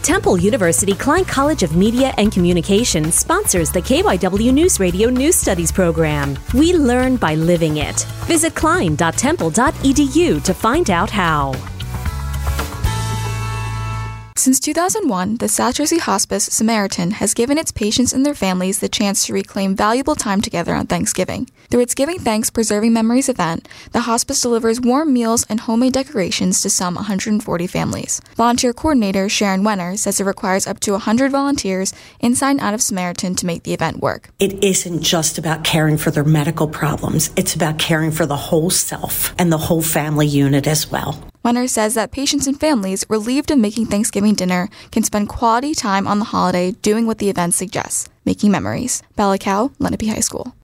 Temple University Klein College of Media and Communication sponsors the KYW News Radio News Studies program. We learn by living it. Visit klein.temple.edu to find out how. Since 2001, the South Jersey Hospice Samaritan has given its patients and their families the chance to reclaim valuable time together on Thanksgiving. Through its Giving Thanks Preserving Memories event, the hospice delivers warm meals and homemade decorations to some 140 families. Volunteer coordinator Sharon Wenner says it requires up to 100 volunteers inside and out of Samaritan to make the event work. It isn't just about caring for their medical problems. It's about caring for the whole self and the whole family unit as well. Wenner says that patients and families relieved of making Thanksgiving dinner can spend quality time on the holiday doing what the event suggests, making memories. Bella Cow, Lenape High School.